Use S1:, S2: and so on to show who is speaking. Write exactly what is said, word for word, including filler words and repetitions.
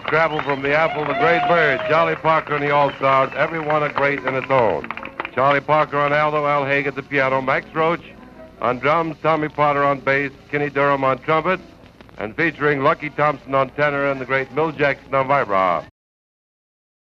S1: travel from the Apple, the Great Bird, Jolly Parker and the All-Stars, every one a great in its own. Charlie Parker on alto, Al Haig at the piano, Max Roach on drums, Tommy Potter on bass, Kenny Durham on trumpet, and featuring Lucky Thompson on tenor and the great Milt Jackson on vibrato.